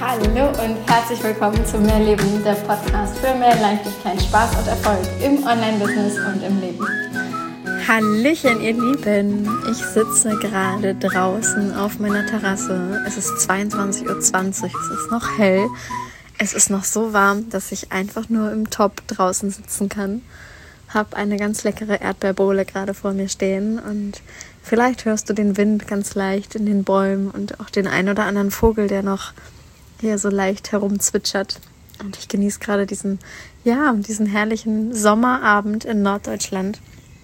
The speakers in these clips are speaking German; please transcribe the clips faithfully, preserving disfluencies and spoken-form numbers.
Hallo und herzlich willkommen zu Mehr Leben, der Podcast für mehr Leichtigkeit, Spaß und Erfolg im Online-Business und im Leben. Hallöchen, ihr Lieben! Ich sitze gerade draußen auf meiner Terrasse. Es ist zweiundzwanzig Uhr zwanzig, es ist noch hell. Es ist noch so warm, dass ich einfach nur im Top draußen sitzen kann. Habe eine ganz leckere Erdbeerbohle gerade vor mir stehen und vielleicht hörst du den Wind ganz leicht in den Bäumen und auch den ein oder anderen Vogel, der noch hier so leicht herumzwitschert. Und ich genieße gerade diesen, ja, diesen herrlichen Sommerabend in Norddeutschland.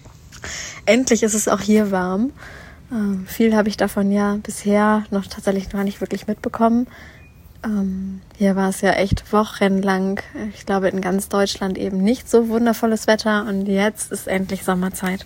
Endlich ist es auch hier warm. Ähm, viel habe ich davon ja bisher noch tatsächlich gar nicht wirklich mitbekommen. Ähm, hier war es ja echt wochenlang, ich glaube in ganz Deutschland eben nicht so wundervolles Wetter und jetzt ist endlich Sommerzeit.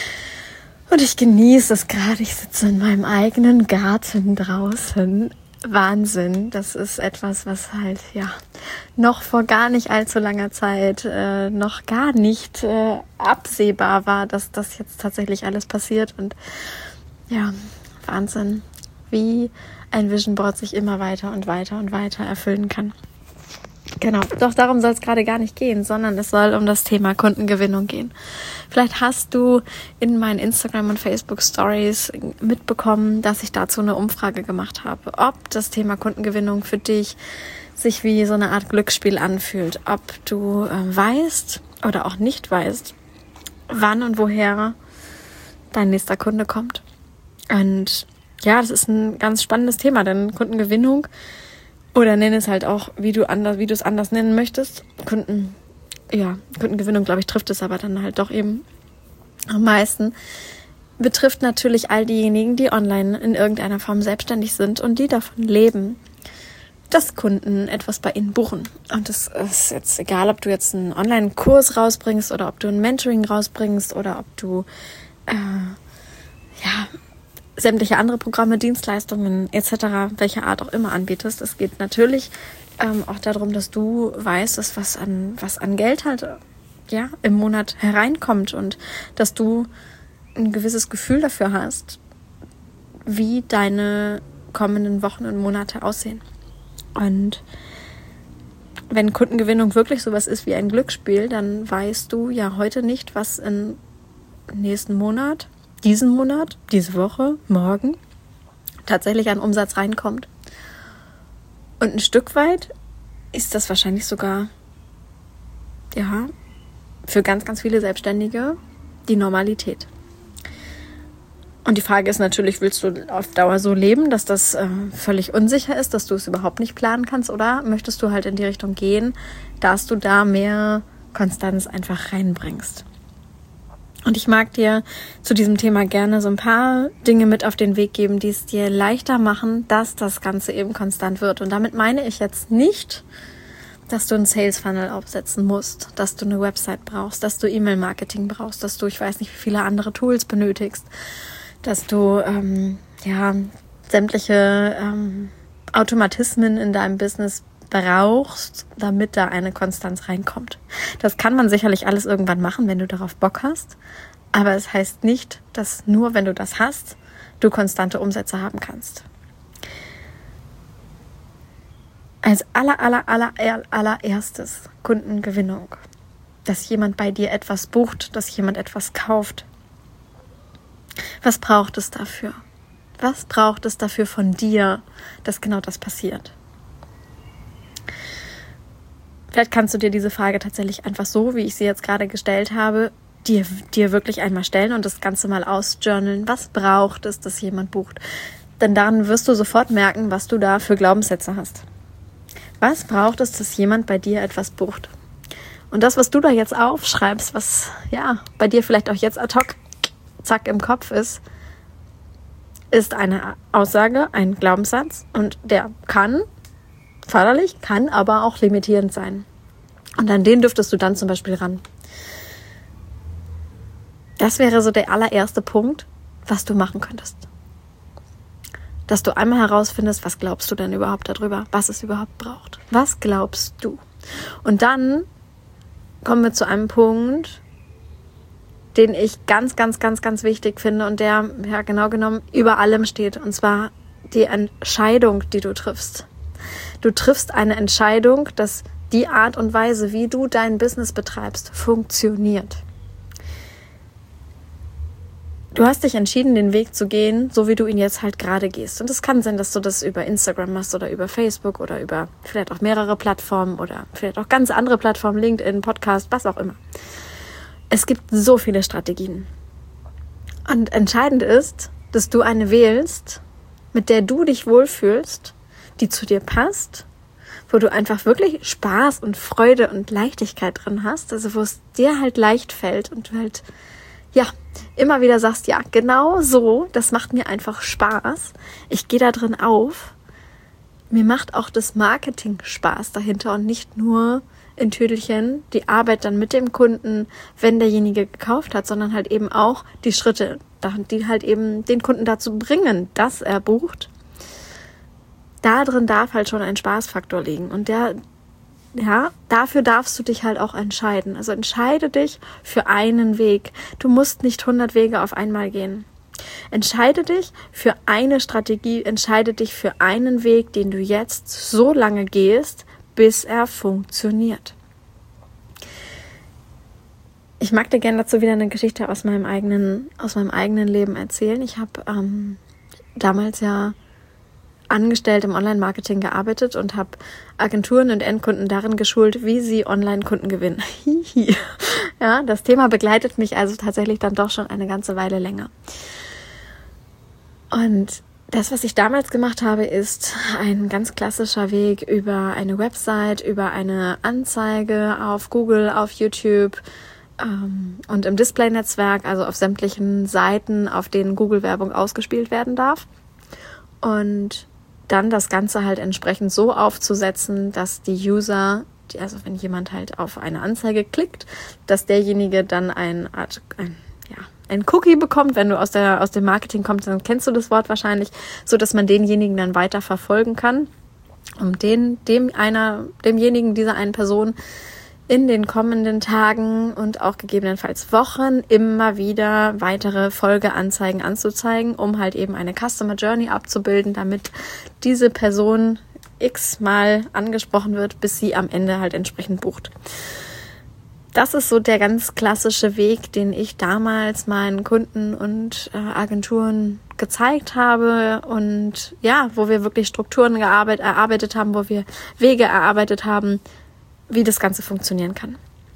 Und ich genieße es gerade, ich sitze in meinem eigenen Garten draußen. Wahnsinn, das ist etwas, was halt ja noch vor gar nicht allzu langer Zeit äh, noch gar nicht äh, absehbar war, dass das jetzt tatsächlich alles passiert. Und ja, Wahnsinn, wie ein Vision Board sich immer weiter und weiter und weiter erfüllen kann. Genau, doch darum soll es gerade gar nicht gehen, sondern es soll um das Thema Kundengewinnung gehen. Vielleicht hast du in meinen Instagram- und Facebook-Stories mitbekommen, dass ich dazu eine Umfrage gemacht habe, ob das Thema Kundengewinnung für dich sich wie so eine Art Glücksspiel anfühlt, ob du äh, weißt oder auch nicht weißt, wann und woher dein nächster Kunde kommt. Und ja, das ist ein ganz spannendes Thema, denn Kundengewinnung oder nenn es halt auch, wie du anders, wie du es anders nennen möchtest. Kunden, ja, Kundengewinnung, glaube ich, trifft es aber dann halt doch eben am meisten. Betrifft natürlich all diejenigen, die online in irgendeiner Form selbstständig sind und die davon leben, dass Kunden etwas bei ihnen buchen. Und es ist jetzt egal, ob du jetzt einen Online-Kurs rausbringst oder ob du ein Mentoring rausbringst oder ob du, äh, ja, sämtliche andere Programme, Dienstleistungen et cetera, welcher Art auch immer anbietest. Es geht natürlich ähm, auch darum, dass du weißt, dass was an was an Geld halt ja im Monat hereinkommt und dass du ein gewisses Gefühl dafür hast, wie deine kommenden Wochen und Monate aussehen. Und wenn Kundengewinnung wirklich sowas ist wie ein Glücksspiel, dann weißt du ja heute nicht, was im nächsten Monat, diesen Monat, diese Woche, morgen tatsächlich an Umsatz reinkommt. Und ein Stück weit ist das wahrscheinlich sogar, ja, für ganz, ganz viele Selbstständige die Normalität. Und die Frage ist natürlich, willst du auf Dauer so leben, dass das äh, völlig unsicher ist, dass du es überhaupt nicht planen kannst, oder möchtest du halt in die Richtung gehen, dass du da mehr Konstanz einfach reinbringst? Und ich mag dir zu diesem Thema gerne so ein paar Dinge mit auf den Weg geben, die es dir leichter machen, dass das Ganze eben konstant wird. Und damit meine ich jetzt nicht, dass du einen Sales Funnel aufsetzen musst, dass du eine Website brauchst, dass du E-Mail-Marketing brauchst, dass du, ich weiß nicht, wie viele andere Tools benötigst, dass du ähm, ja sämtliche ähm, Automatismen in deinem Business brauchst, damit da eine Konstanz reinkommt. Das kann man sicherlich alles irgendwann machen, wenn du darauf Bock hast, aber es heißt nicht, dass nur wenn du das hast, du konstante Umsätze haben kannst. Als aller, aller, aller, allererstes Kundengewinnung, dass jemand bei dir etwas bucht, dass jemand etwas kauft. Was braucht es dafür? Was braucht es dafür von dir, dass genau das passiert? Vielleicht kannst du dir diese Frage tatsächlich einfach so, wie ich sie jetzt gerade gestellt habe, dir, dir wirklich einmal stellen und das Ganze mal ausjournalen. Was braucht es, dass jemand bucht? Denn dann wirst du sofort merken, was du da für Glaubenssätze hast. Was braucht es, dass jemand bei dir etwas bucht? Und das, was du da jetzt aufschreibst, was ja bei dir vielleicht auch jetzt ad hoc, zack, im Kopf ist, ist eine Aussage, ein Glaubenssatz und der kann förderlich, kann aber auch limitierend sein. Und an den dürftest du dann zum Beispiel ran. Das wäre so der allererste Punkt, was du machen könntest. Dass du einmal herausfindest, was glaubst du denn überhaupt darüber, was es überhaupt braucht. Was glaubst du? Und dann kommen wir zu einem Punkt, den ich ganz, ganz, ganz, ganz wichtig finde und der, ja genau genommen, über allem steht. Und zwar die Entscheidung, die du triffst. Du triffst eine Entscheidung, dass die Art und Weise, wie du dein Business betreibst, funktioniert. Du hast dich entschieden, den Weg zu gehen, so wie du ihn jetzt halt gerade gehst. Und es kann sein, dass du das über Instagram machst oder über Facebook oder über vielleicht auch mehrere Plattformen oder vielleicht auch ganz andere Plattformen, LinkedIn, Podcast, was auch immer. Es gibt so viele Strategien. Und entscheidend ist, dass du eine wählst, mit der du dich wohlfühlst, die zu dir passt, wo du einfach wirklich Spaß und Freude und Leichtigkeit drin hast, also wo es dir halt leicht fällt und du halt, ja, immer wieder sagst, ja, genau so, das macht mir einfach Spaß, ich gehe da drin auf, mir macht auch das Marketing Spaß dahinter und nicht nur in Tüdelchen die Arbeit dann mit dem Kunden, wenn derjenige gekauft hat, sondern halt eben auch die Schritte, die halt eben den Kunden dazu bringen, dass er bucht. Da drin darf halt schon ein Spaßfaktor liegen und der, ja, dafür darfst du dich halt auch entscheiden. Also entscheide dich für einen Weg. Du musst nicht hundert Wege auf einmal gehen. Entscheide dich für eine Strategie, entscheide dich für einen Weg, den du jetzt so lange gehst, bis er funktioniert. Ich mag dir gerne dazu wieder eine Geschichte aus meinem eigenen, aus meinem eigenen Leben erzählen. Ich habe ähm, damals ja angestellt im Online-Marketing gearbeitet und habe Agenturen und Endkunden darin geschult, wie sie Online-Kunden gewinnen. Ja, das Thema begleitet mich also tatsächlich dann doch schon eine ganze Weile länger. Und das, was ich damals gemacht habe, ist ein ganz klassischer Weg über eine Website, über eine Anzeige auf Google, auf YouTube ähm, und im Display-Netzwerk, also auf sämtlichen Seiten, auf denen Google-Werbung ausgespielt werden darf. Und dann das Ganze halt entsprechend so aufzusetzen, dass die User, die, also wenn jemand halt auf eine Anzeige klickt, dass derjenige dann ein Art, ein, ja, ein Cookie bekommt. Wenn du aus der aus dem Marketing kommst, dann kennst du das Wort wahrscheinlich, so dass man denjenigen dann weiter verfolgen kann, um den dem einer demjenigen dieser einen Person in den kommenden Tagen und auch gegebenenfalls Wochen immer wieder weitere Folgeanzeigen anzuzeigen, um halt eben eine Customer Journey abzubilden, damit diese Person x-mal angesprochen wird, bis sie am Ende halt entsprechend bucht. Das ist so der ganz klassische Weg, den ich damals meinen Kunden und äh, Agenturen gezeigt habe und ja, wo wir wirklich Strukturen gearbeitet, erarbeitet haben, wo wir Wege erarbeitet haben, wie das Ganze funktionieren kann.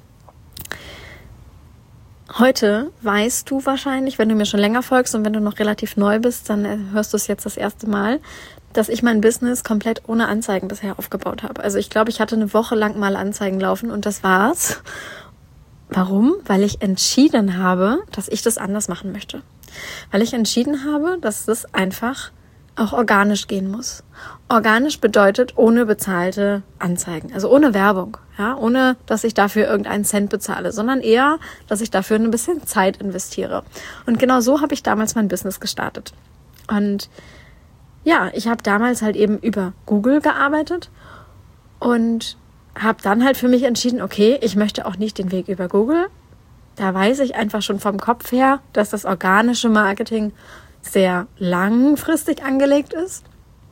Heute weißt du wahrscheinlich, wenn du mir schon länger folgst und wenn du noch relativ neu bist, dann hörst du es jetzt das erste Mal, dass ich mein Business komplett ohne Anzeigen bisher aufgebaut habe. Also ich glaube, ich hatte eine Woche lang mal Anzeigen laufen und das war's. Warum? Weil ich entschieden habe, dass ich das anders machen möchte. Weil ich entschieden habe, dass das einfach auch organisch gehen muss. Organisch bedeutet ohne bezahlte Anzeigen, also ohne Werbung, ja, ohne, dass ich dafür irgendeinen Cent bezahle, sondern eher, dass ich dafür ein bisschen Zeit investiere. Und genau so habe ich damals mein Business gestartet. Und ja, ich habe damals halt eben über Google gearbeitet und habe dann halt für mich entschieden, okay, ich möchte auch nicht den Weg über Google. Da weiß ich einfach schon vom Kopf her, dass das organische Marketing sehr langfristig angelegt ist.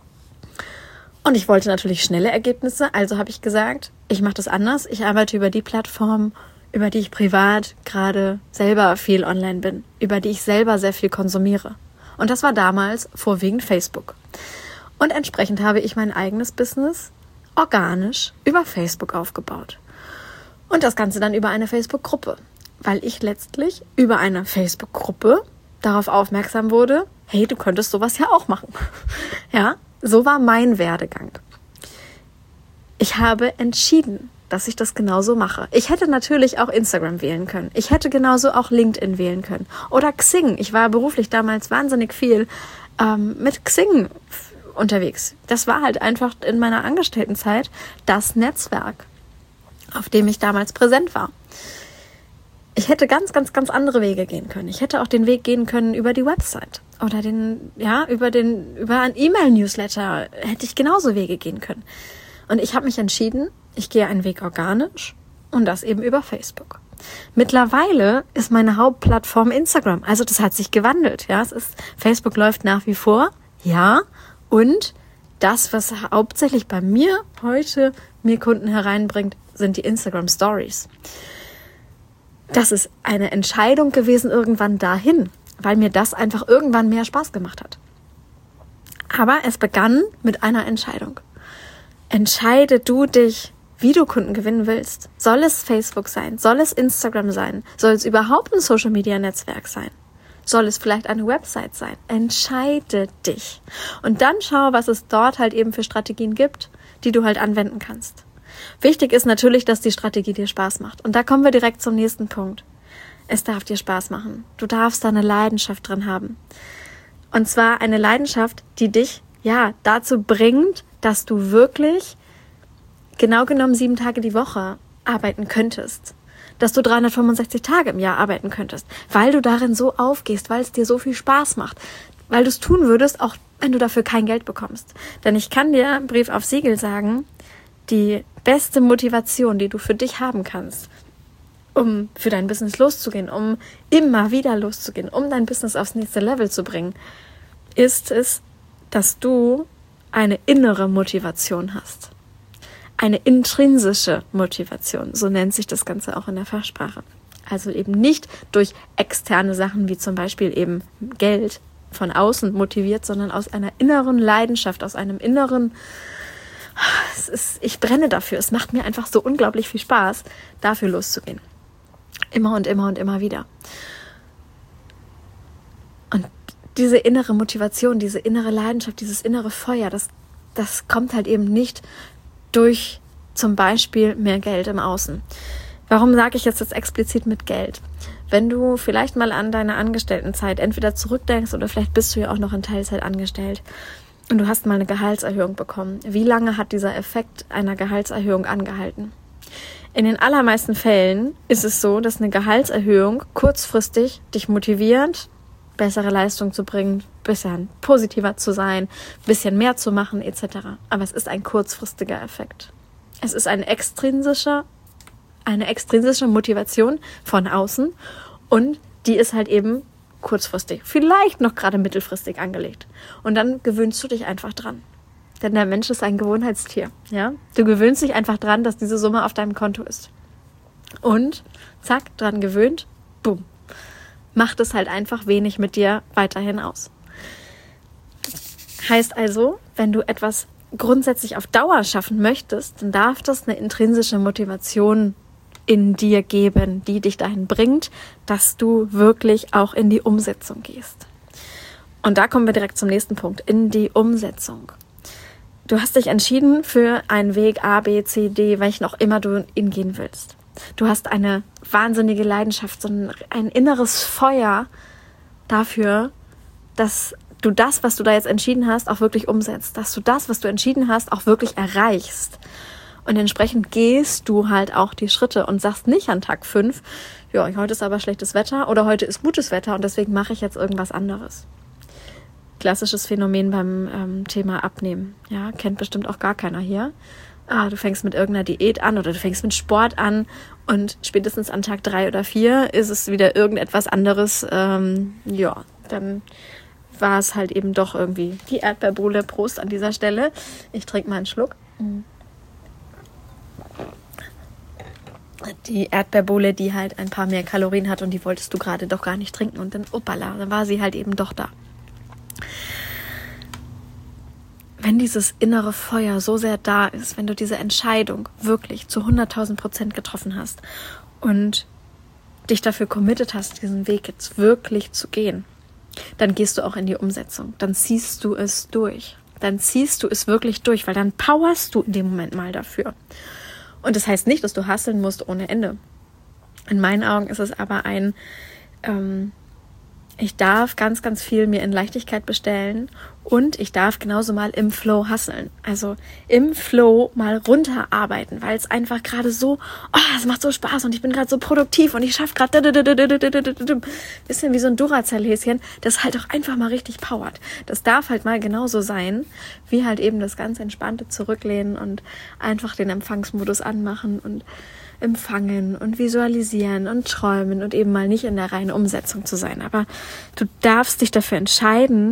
Und ich wollte natürlich schnelle Ergebnisse, also habe ich gesagt, ich mache das anders. Ich arbeite über die Plattform, über die ich privat gerade selber viel online bin, über die ich selber sehr viel konsumiere. Und das war damals vorwiegend Facebook. Und entsprechend habe ich mein eigenes Business organisch über Facebook aufgebaut. Und das Ganze dann über eine Facebook-Gruppe, weil ich letztlich über eine Facebook-Gruppe darauf aufmerksam wurde, hey, du könntest sowas ja auch machen. Ja, so war mein Werdegang. Ich habe entschieden, dass ich das genauso mache. Ich hätte natürlich auch Instagram wählen können. Ich hätte genauso auch LinkedIn wählen können. Oder Xing. Ich war beruflich damals wahnsinnig viel ähm, mit Xing unterwegs. Das war halt einfach in meiner Angestelltenzeit das Netzwerk, auf dem ich damals präsent war. Ich hätte ganz, ganz, ganz andere Wege gehen können. Ich hätte auch den Weg gehen können über die Website oder den, ja, über den, über ein E-Mail-Newsletter hätte ich genauso Wege gehen können. Und ich habe mich entschieden, ich gehe einen Weg organisch und das eben über Facebook. Mittlerweile ist meine Hauptplattform Instagram. Also das hat sich gewandelt. Ja, es ist, Facebook läuft nach wie vor, ja, und das, was hauptsächlich bei mir heute mir Kunden hereinbringt, sind die Instagram Stories. Das ist eine Entscheidung gewesen irgendwann dahin, weil mir das einfach irgendwann mehr Spaß gemacht hat. Aber es begann mit einer Entscheidung. Entscheide du dich, wie du Kunden gewinnen willst. Soll es Facebook sein? Soll es Instagram sein? Soll es überhaupt ein Social-Media-Netzwerk sein? Soll es vielleicht eine Website sein? Entscheide dich. Und dann schau, was es dort halt eben für Strategien gibt, die du halt anwenden kannst. Wichtig ist natürlich, dass die Strategie dir Spaß macht. Und da kommen wir direkt zum nächsten Punkt. Es darf dir Spaß machen. Du darfst da eine Leidenschaft drin haben. Und zwar eine Leidenschaft, die dich, ja, dazu bringt, dass du wirklich genau genommen sieben Tage die Woche arbeiten könntest. Dass du dreihundertfünfundsechzig Tage im Jahr arbeiten könntest, weil du darin so aufgehst, weil es dir so viel Spaß macht, weil du es tun würdest, auch wenn du dafür kein Geld bekommst. Denn ich kann dir, Brief auf Siegel sagen, die beste Motivation, die du für dich haben kannst, um für dein Business loszugehen, um immer wieder loszugehen, um dein Business aufs nächste Level zu bringen, ist es, dass du eine innere Motivation hast. Eine intrinsische Motivation, so nennt sich das Ganze auch in der Fachsprache. Also eben nicht durch externe Sachen wie zum Beispiel eben Geld von außen motiviert, sondern aus einer inneren Leidenschaft, aus einem inneren, es ist, ich brenne dafür, es macht mir einfach so unglaublich viel Spaß, dafür loszugehen. Immer und immer und immer wieder. Und diese innere Motivation, diese innere Leidenschaft, dieses innere Feuer, das, das kommt halt eben nicht durch zum Beispiel mehr Geld im Außen. Warum sage ich jetzt das explizit mit Geld? Wenn du vielleicht mal an deine Angestelltenzeit entweder zurückdenkst oder vielleicht bist du ja auch noch in Teilzeit angestellt und du hast mal eine Gehaltserhöhung bekommen. Wie lange hat dieser Effekt einer Gehaltserhöhung angehalten? In den allermeisten Fällen ist es so, dass eine Gehaltserhöhung kurzfristig dich motiviert, bessere Leistung zu bringen, bisschen positiver zu sein, bisschen mehr zu machen et cetera. Aber es ist ein kurzfristiger Effekt. Es ist eine extrinsische, eine extrinsische Motivation von außen und die ist halt eben kurzfristig, vielleicht noch gerade mittelfristig angelegt. Und dann gewöhnst du dich einfach dran. Denn der Mensch ist ein Gewohnheitstier. Ja? Du gewöhnst dich einfach dran, dass diese Summe auf deinem Konto ist. Und zack, dran gewöhnt, boom. Macht es halt einfach wenig mit dir weiterhin aus. Heißt also, wenn du etwas grundsätzlich auf Dauer schaffen möchtest, dann darf das eine intrinsische Motivation in dir geben, die dich dahin bringt, dass du wirklich auch in die Umsetzung gehst. Und da kommen wir direkt zum nächsten Punkt, in die Umsetzung. Du hast dich entschieden für einen Weg A, B, C, D, welchen auch immer du ihn gehen willst. Du hast eine wahnsinnige Leidenschaft, so ein, ein inneres Feuer dafür, dass du das, was du da jetzt entschieden hast, auch wirklich umsetzt. Dass du das, was du entschieden hast, auch wirklich erreichst. Und entsprechend gehst du halt auch die Schritte und sagst nicht an Tag fünf, ja, heute ist aber schlechtes Wetter oder heute ist gutes Wetter und deswegen mache ich jetzt irgendwas anderes. Klassisches Phänomen beim ähm, Thema Abnehmen. Ja, kennt bestimmt auch gar keiner hier. Ah, du fängst mit irgendeiner Diät an oder du fängst mit Sport an und spätestens an Tag drei oder vier ist es wieder irgendetwas anderes. Ähm, ja, dann war es halt eben doch irgendwie die Erdbeerbohle. Prost an dieser Stelle. Ich trinke mal einen Schluck. Die Erdbeerbohle, die halt ein paar mehr Kalorien hat und die wolltest du gerade doch gar nicht trinken und dann, opala, dann war sie halt eben doch da. Wenn dieses innere Feuer so sehr da ist, wenn du diese Entscheidung wirklich zu hunderttausend Prozent getroffen hast und dich dafür committed hast, diesen Weg jetzt wirklich zu gehen, dann gehst du auch in die Umsetzung. Dann ziehst du es durch. Dann ziehst du es wirklich durch, weil dann powerst du in dem Moment mal dafür. Und das heißt nicht, dass du hustlen musst ohne Ende. In meinen Augen ist es aber ein, ähm, ich darf ganz, ganz viel mir in Leichtigkeit bestellen und ich darf genauso mal im Flow hustlen. Also im Flow mal runterarbeiten, weil es einfach gerade so, oh, es macht so Spaß und ich bin gerade so produktiv und ich schaffe gerade bisschen wie so ein Duracell-Häschen, das halt auch einfach mal richtig powert. Das darf halt mal genauso sein, wie halt eben das ganz entspannte Zurücklehnen und einfach den Empfangsmodus anmachen und empfangen und visualisieren und träumen und eben mal nicht in der reinen Umsetzung zu sein. Aber du darfst dich dafür entscheiden,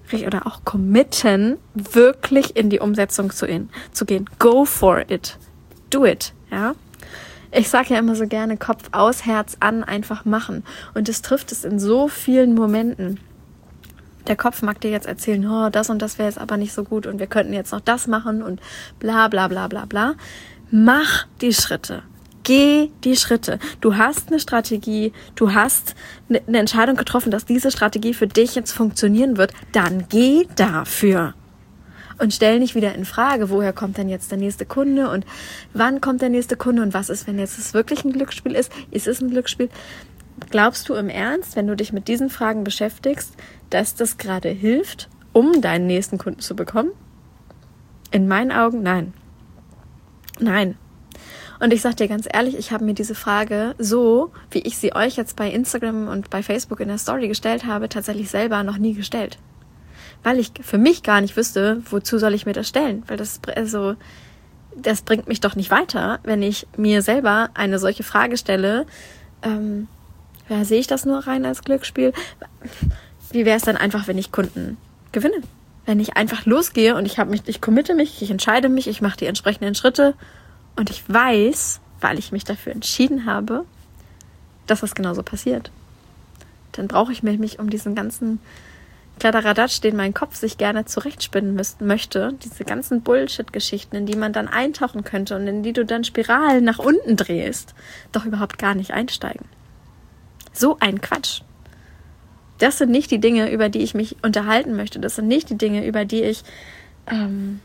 oder auch committen, wirklich in die Umsetzung zu, in, zu gehen. Go for it. Do it. Ja. Ich sage ja immer so gerne, Kopf aus, Herz an, einfach machen. Und das trifft es in so vielen Momenten. Der Kopf mag dir jetzt erzählen, oh, das und das wäre jetzt aber nicht so gut und wir könnten jetzt noch das machen und bla bla bla bla bla. Mach die Schritte. Geh die Schritte. Du hast eine Strategie, du hast eine Entscheidung getroffen, dass diese Strategie für dich jetzt funktionieren wird. Dann geh dafür. Und stell nicht wieder in Frage, woher kommt denn jetzt der nächste Kunde und wann kommt der nächste Kunde und was ist, wenn jetzt es wirklich ein Glücksspiel ist? Ist es ein Glücksspiel? Glaubst du im Ernst, wenn du dich mit diesen Fragen beschäftigst, dass das gerade hilft, um deinen nächsten Kunden zu bekommen? In meinen Augen, nein. Nein. Und ich sag dir ganz ehrlich, ich habe mir diese Frage so, wie ich sie euch jetzt bei Instagram und bei Facebook in der Story gestellt habe, tatsächlich selber noch nie gestellt. Weil ich für mich gar nicht wüsste, wozu soll ich mir das stellen? Weil das, also, das bringt mich doch nicht weiter, wenn ich mir selber eine solche Frage stelle. Ähm, ja, sehe ich das nur rein als Glücksspiel? Wie wäre es dann einfach, wenn ich Kunden gewinne? Wenn ich einfach losgehe und ich habe mich, ich committe mich, ich entscheide mich, ich mache die entsprechenden Schritte und ich weiß, weil ich mich dafür entschieden habe, dass das genauso passiert. Dann brauche ich mich um diesen ganzen Kladderadatsch, den mein Kopf sich gerne zurechtspinnen müsst, möchte, diese ganzen Bullshit-Geschichten, in die man dann eintauchen könnte und in die du dann Spiralen nach unten drehst, doch überhaupt gar nicht einsteigen. So ein Quatsch. Das sind nicht die Dinge, über die ich mich unterhalten möchte. Das sind nicht die Dinge, über die ich ähm,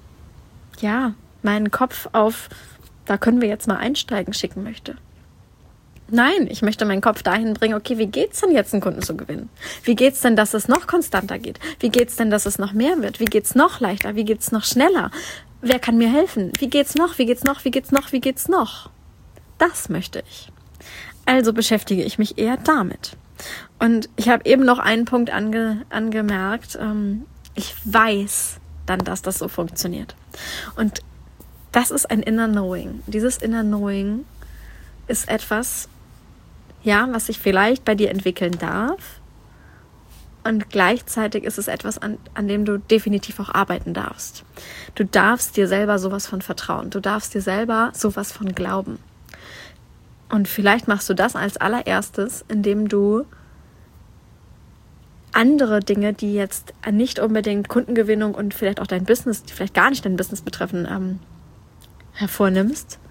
ja meinen Kopf auf, da können wir jetzt mal einsteigen, schicken möchte. Nein, ich möchte meinen Kopf dahin bringen, okay, wie geht's denn jetzt, einen Kunden zu gewinnen? Wie geht's denn, dass es noch konstanter geht? Wie geht's denn, dass es noch mehr wird? Wie geht's noch leichter? Wie geht's noch schneller? Wer kann mir helfen? Wie geht's noch? Wie geht's noch? Wie geht's noch? Wie geht's noch? Das möchte ich. Also beschäftige ich mich eher damit. Und ich habe eben noch einen Punkt ange, angemerkt. Ähm, ich weiß dann, dass das so funktioniert. Und das ist ein Inner Knowing. Dieses Inner Knowing ist etwas, ja, was sich vielleicht bei dir entwickeln darf. Und gleichzeitig ist es etwas, an, an dem du definitiv auch arbeiten darfst. Du darfst dir selber sowas von vertrauen. Du darfst dir selber sowas von glauben. Und vielleicht machst du das als allererstes, indem du andere Dinge, die jetzt nicht unbedingt Kundengewinnung und vielleicht auch dein Business, die vielleicht gar nicht dein Business betreffen, ähm, hervornimmst.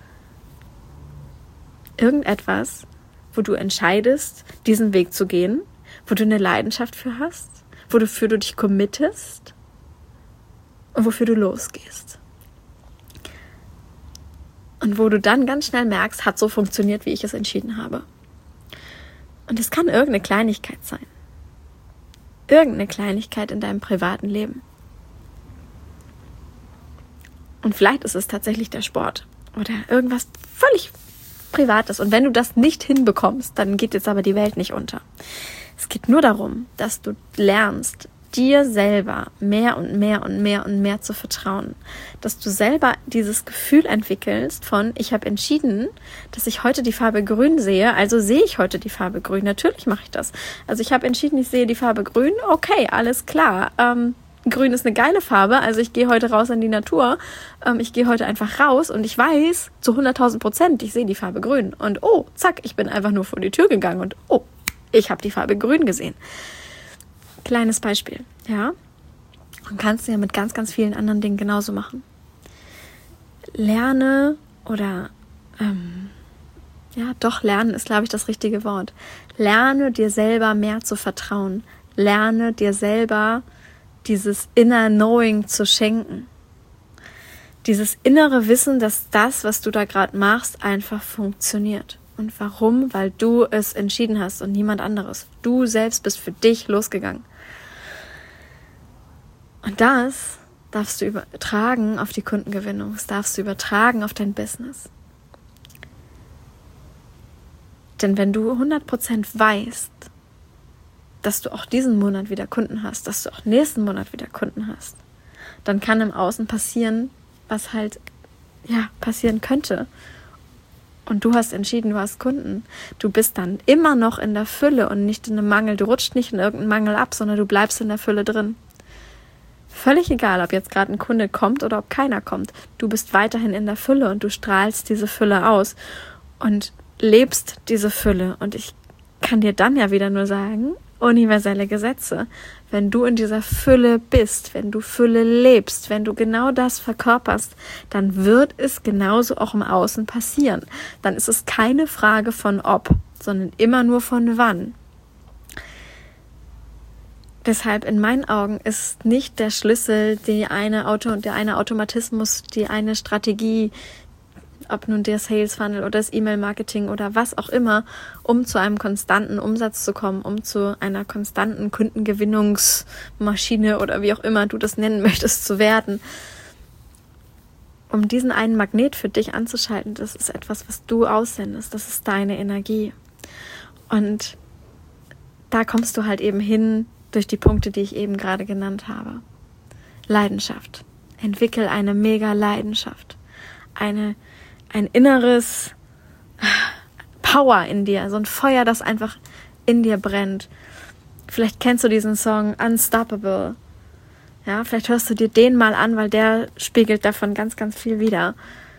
Irgendetwas, wo du entscheidest, diesen Weg zu gehen, wo du eine Leidenschaft für hast, wofür du dich committest und wofür du losgehst. Und wo du dann ganz schnell merkst, hat so funktioniert, wie ich es entschieden habe. Und es kann irgendeine Kleinigkeit sein. Irgendeine Kleinigkeit in deinem privaten Leben. Und vielleicht ist es tatsächlich der Sport oder irgendwas völlig Privates. Und wenn du das nicht hinbekommst, dann geht jetzt aber die Welt nicht unter. Es geht nur darum, dass du lernst, dir selber mehr und mehr und mehr und mehr zu vertrauen. Dass du selber dieses Gefühl entwickelst von, ich habe entschieden, dass ich heute die Farbe grün sehe, also sehe ich heute die Farbe grün. Natürlich mache ich das. Also ich habe entschieden, ich sehe die Farbe grün. Okay, alles klar. Ähm, grün ist eine geile Farbe, also ich gehe heute raus in die Natur. Ähm, ich gehe heute einfach raus und ich weiß zu hunderttausend Prozent, ich sehe die Farbe grün. Und oh, zack, ich bin einfach nur vor die Tür gegangen und oh, ich habe die Farbe grün gesehen. Kleines Beispiel, ja. Und kannst du ja mit ganz, ganz vielen anderen Dingen genauso machen. Lerne oder, ähm, ja, doch, lernen ist, glaube ich, das richtige Wort. Lerne dir selber mehr zu vertrauen. Lerne dir selber dieses Inner Knowing zu schenken. Dieses innere Wissen, dass das, was du da gerade machst, einfach funktioniert. Und warum? Weil du es entschieden hast und niemand anderes. Du selbst bist für dich losgegangen. Und das darfst du übertragen auf die Kundengewinnung. Das darfst du übertragen auf dein Business. Denn wenn du hundert Prozent weißt, dass du auch diesen Monat wieder Kunden hast, dass du auch nächsten Monat wieder Kunden hast, dann kann im Außen passieren, was halt ja passieren könnte. Und du hast entschieden, du hast Kunden. Du bist dann immer noch in der Fülle und nicht in einem Mangel. Du rutscht nicht in irgendeinen Mangel ab, sondern du bleibst in der Fülle drin. Völlig egal, ob jetzt gerade ein Kunde kommt oder ob keiner kommt. Du bist weiterhin in der Fülle und du strahlst diese Fülle aus und lebst diese Fülle. Und ich kann dir dann ja wieder nur sagen, universelle Gesetze. Wenn du in dieser Fülle bist, wenn du Fülle lebst, wenn du genau das verkörperst, dann wird es genauso auch im Außen passieren. Dann ist es keine Frage von ob, sondern immer nur von wann. Deshalb in meinen Augen ist nicht der Schlüssel die eine Auto, der eine Automatismus, die eine Strategie, ob nun der Sales Funnel oder das E-Mail-Marketing oder was auch immer, um zu einem konstanten Umsatz zu kommen, um zu einer konstanten Kundengewinnungsmaschine oder wie auch immer du das nennen möchtest, zu werden. Um diesen einen Magnet für dich anzuschalten, das ist etwas, was du aussendest, das ist deine Energie. Und da kommst du halt eben hin durch die Punkte, die ich eben gerade genannt habe. Leidenschaft. Entwickel eine mega Leidenschaft. Eine Ein inneres Power in dir, so ein Feuer, das einfach in dir brennt. Vielleicht kennst du diesen Song Unstoppable. Ja, vielleicht hörst du dir den mal an, weil der spiegelt davon ganz, ganz viel wider.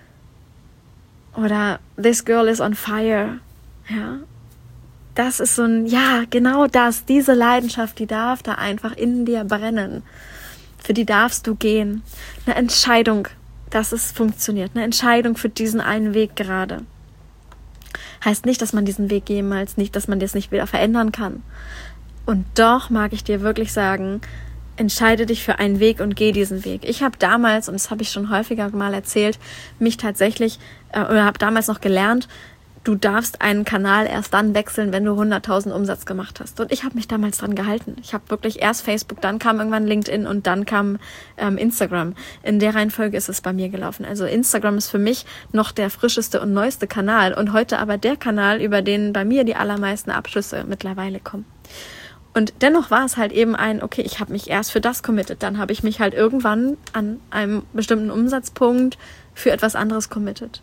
Oder This Girl is on Fire. Ja, das ist so ein, ja, genau das, diese Leidenschaft, die darf da einfach in dir brennen. Für die darfst du gehen. Eine Entscheidung, dass es funktioniert. Eine Entscheidung für diesen einen Weg gerade. Heißt nicht, dass man diesen Weg jemals nicht, dass man das nicht wieder verändern kann. Und doch mag ich dir wirklich sagen, entscheide dich für einen Weg und geh diesen Weg. Ich habe damals, und das habe ich schon häufiger mal erzählt, mich tatsächlich, äh, oder habe damals noch gelernt, du darfst einen Kanal erst dann wechseln, wenn du hunderttausend Umsatz gemacht hast. Und ich habe mich damals dran gehalten. Ich habe wirklich erst Facebook, dann kam irgendwann LinkedIn und dann kam ähm, Instagram. In der Reihenfolge ist es bei mir gelaufen. Also Instagram ist für mich noch der frischeste und neueste Kanal und heute aber der Kanal, über den bei mir die allermeisten Abschlüsse mittlerweile kommen. Und dennoch war es halt eben ein, okay, ich habe mich erst für das committed, dann habe ich mich halt irgendwann an einem bestimmten Umsatzpunkt für etwas anderes committed.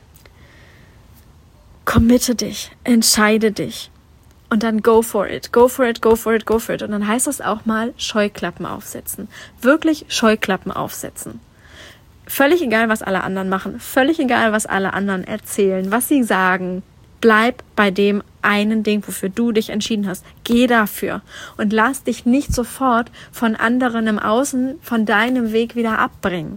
Committe dich, entscheide dich und dann go for it, go for it, go for it, go for it. Und dann heißt das auch mal Scheuklappen aufsetzen. Wirklich Scheuklappen aufsetzen. Völlig egal, was alle anderen machen, völlig egal, was alle anderen erzählen, was sie sagen. Bleib bei dem einen Ding, wofür du dich entschieden hast. Geh dafür und lass dich nicht sofort von anderen im Außen von deinem Weg wieder abbringen.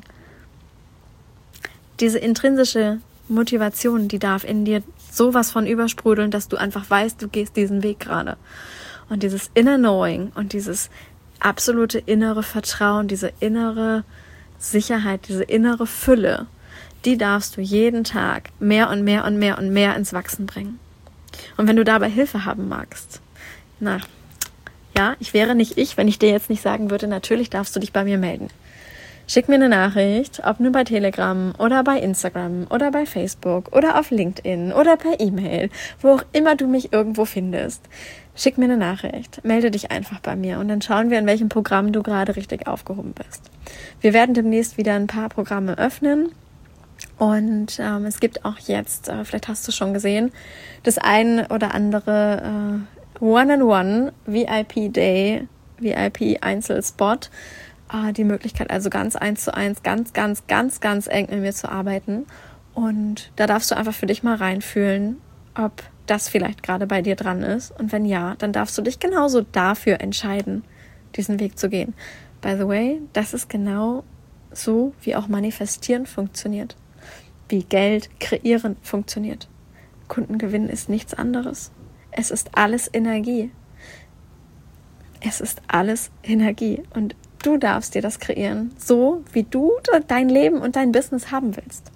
Diese intrinsische Motivation, die darf in dir sowas von übersprudeln, dass du einfach weißt, du gehst diesen Weg gerade. Und dieses Inner Knowing und dieses absolute innere Vertrauen, diese innere Sicherheit, diese innere Fülle, die darfst du jeden Tag mehr und mehr und mehr und mehr ins Wachsen bringen. Und wenn du dabei Hilfe haben magst, na, ja, ich wäre nicht ich, wenn ich dir jetzt nicht sagen würde, natürlich darfst du dich bei mir melden. Schick mir eine Nachricht, ob nur bei Telegram oder bei Instagram oder bei Facebook oder auf LinkedIn oder per E-Mail, wo auch immer du mich irgendwo findest. Schick mir eine Nachricht, melde dich einfach bei mir und dann schauen wir, in welchem Programm du gerade richtig aufgehoben bist. Wir werden demnächst wieder ein paar Programme öffnen und ähm, es gibt auch jetzt, äh, vielleicht hast du schon gesehen, das ein oder andere äh, One-on-One V I P Day, V I P Einzelspot, die Möglichkeit, also ganz eins zu eins, ganz, ganz, ganz, ganz eng mit mir zu arbeiten. Und da darfst du einfach für dich mal reinfühlen, ob das vielleicht gerade bei dir dran ist. Und wenn ja, dann darfst du dich genauso dafür entscheiden, diesen Weg zu gehen. By the way, das ist genau so, wie auch Manifestieren funktioniert. Wie Geld kreieren funktioniert. Kundengewinn ist nichts anderes. Es ist alles Energie. Es ist alles Energie. Und du darfst dir das kreieren, so wie du dein Leben und dein Business haben willst.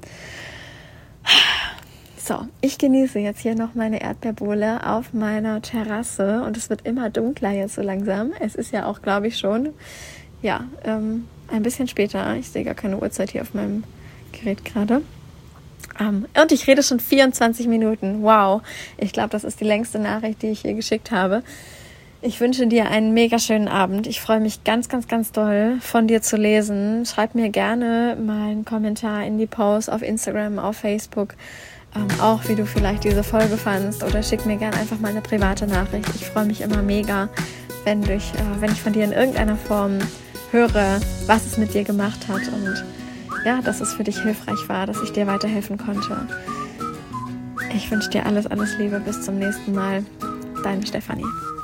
So, ich genieße jetzt hier noch meine Erdbeerbohle auf meiner Terrasse und es wird immer dunkler jetzt so langsam. Es ist ja auch, glaube ich, schon, ja, ähm, ein bisschen später. Ich sehe gar keine Uhrzeit hier auf meinem Gerät gerade. Um, und ich rede schon vierundzwanzig Minuten. Wow, ich glaube, das ist die längste Nachricht, die ich hier geschickt habe. Ich wünsche dir einen mega schönen Abend. Ich freue mich ganz, ganz, ganz doll, von dir zu lesen. Schreib mir gerne mal einen Kommentar in die Post auf Instagram, auf Facebook, ähm, auch wie du vielleicht diese Folge fandst. Oder schick mir gerne einfach mal eine private Nachricht. Ich freue mich immer mega, wenn, durch, äh, wenn ich von dir in irgendeiner Form höre, was es mit dir gemacht hat und ja, dass es für dich hilfreich war, dass ich dir weiterhelfen konnte. Ich wünsche dir alles, alles Liebe. Bis zum nächsten Mal. Deine Stefanie.